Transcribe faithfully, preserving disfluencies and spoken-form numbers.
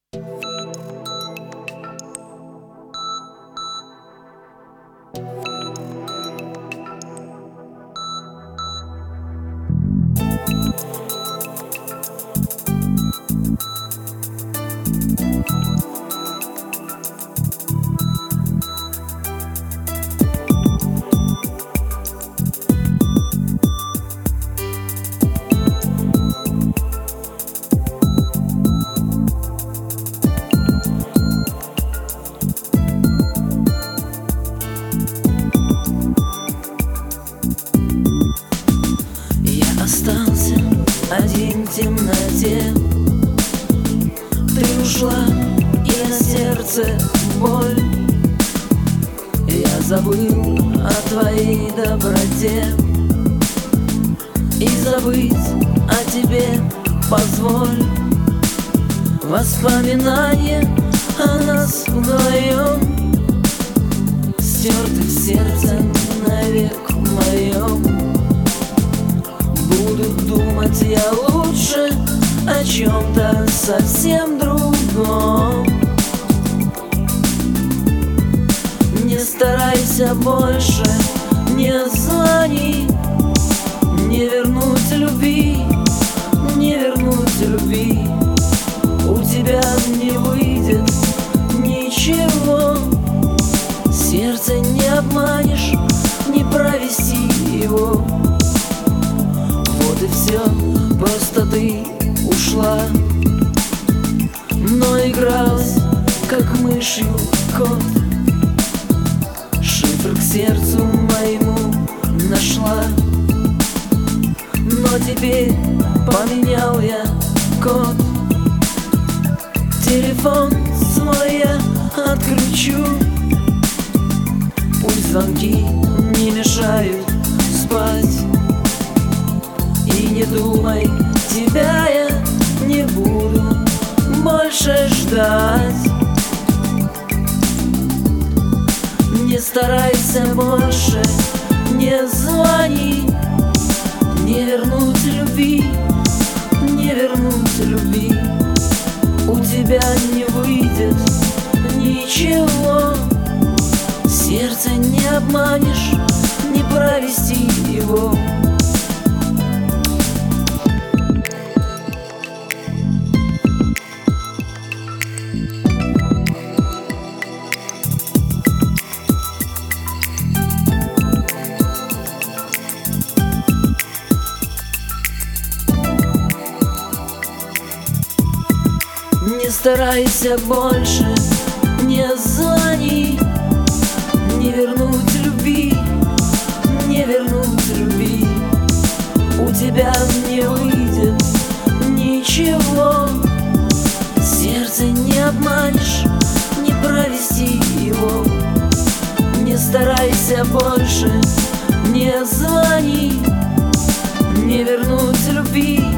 Остался один в темноте. Ты ушла, и на сердце боль. Я забыл о твоей доброте, и забыть о тебе позволь. Воспоминания о нас вдвоем стерты в сердце навек моем. Буду думать я лучше о чем-то совсем другом. Не старайся больше, не звони. Не вернуть любви, не вернуть любви. У тебя не выйдет ничего. Сердце не обманешь, не провести его. Вот и все, просто ты ушла, но игралась, как мышью кот. Шифр к сердцу моему нашла, но теперь поменял я код. Телефон свой я отключу, пусть звонки не мешают спать. И не думай, тебя я не буду больше ждать. Не старайся больше, не звони. Не вернуть любви, не вернуть любви. У тебя не выйдет ничего. Сердце не обманешь, не провести его. Не старайся больше, не звони. Не вернуть любви, не вернуть любви. У тебя не выйдет ничего. Сердце не обманешь, не провести его. Не старайся больше, не звони. Не вернуть любви,